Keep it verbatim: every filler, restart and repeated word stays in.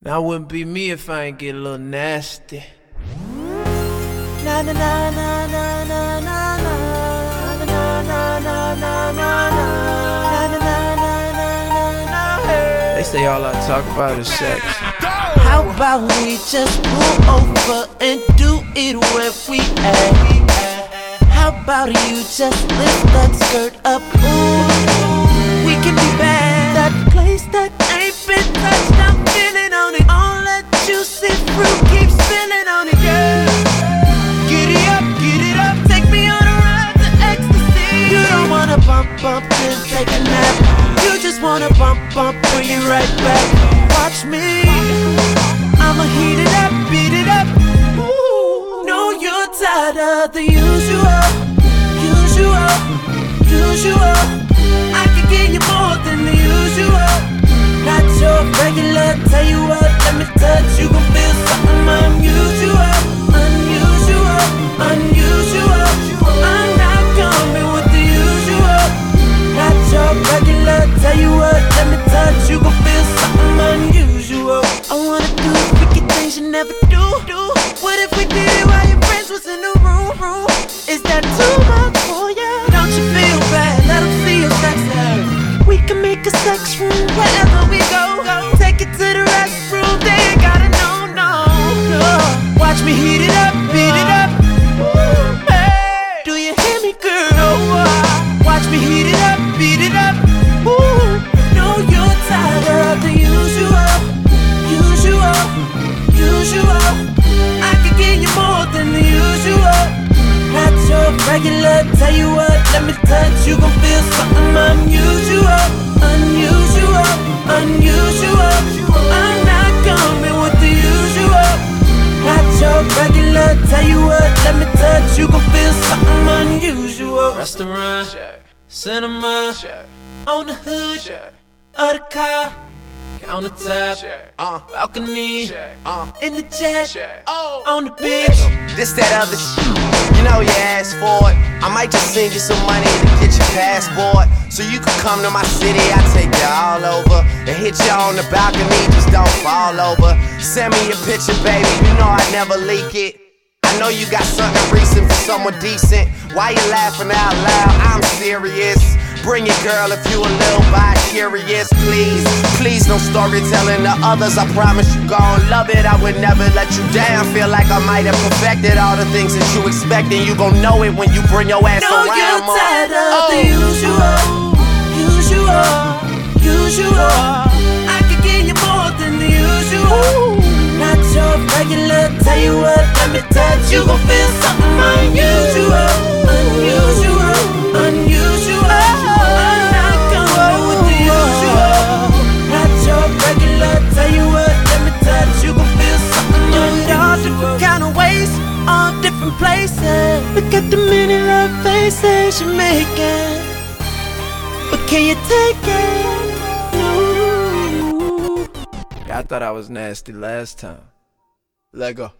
That wouldn't be me if I ain't get a little nasty. Na na na na na na na na na na na na na na. They say all I talk about is sex. How about we just pull over and do it where we at? How about you just lift that skirt up? Ooh, we can be bad. That place that ain't been touched, I'm feeling on it. All that juicy fruit keeps spilling on it, girl. Get it up, get it up, take me on a ride to ecstasy. You don't wanna bump, bump, then take a nap. You just wanna bump, bump, bring it right back. Watch me, I'ma heat it up, beat it up. Ooh, know you're tired of the usual, usual, usual. I can give you more than the usual. Not your regular, tell you what, let me touch. You gon' feel something unusual, unusual, unusual. I'm not coming with the usual. Not your regular, tell you what, let me touch. You gon' feel something unusual. I wanna do freaky things you never do. What if we did it while your friends was in the room? Is that too much for ya? Don't you feel bad? Let them see your sex life. We can make a sex room wherever we go. Take it to the restroom, they ain't gotta know, no, no. Watch me heat it up, beat it up. Ooh, hey. Do you hear me, girl? Watch me heat it up, beat it up. Ooh, know you're tired of the usual, usual, usual. I can give you more than the usual. Not your regular, tell you what, let me touch. You gon' feel something unusual, unusual, unusual. I'm not coming with the usual. Not your regular, tell you what, let me touch. You gon' feel something unusual. Restaurant, Cinema, on the hood of the car, countertop, Uh, balcony, uh, in the jet, oh, on the beach. this, that other shit. You know you asked for it. I might just send you some money to get your passport, so you can come to my city. I take you all over and hit you on the balcony. Just don't fall over. Send me your picture, baby. You know I never leak it. I know you got something recent for someone decent. Why you laughing out loud? I'm serious. Bring it, girl, if you a little bi-curious. Please, please no storytelling to others. I promise you gon' love it. I would never let you down. Feel like I might have perfected all the things that you expect, and you gon' know it when you bring your ass Know around. you're Mom. tired of Oh. the usual, usual, usual. I can give you more than the usual. Not your regular, tell you what, let me touch. You gon' feel something unusual, unusual, unusual. I'm not coming with the usual. Not your regular, tell you what, let me touch. You gon' feel something unusual. All different kind of ways, all different places. Look at the many love faces you're making, but can you take it? No. yeah, I thought I was nasty last time. Let go.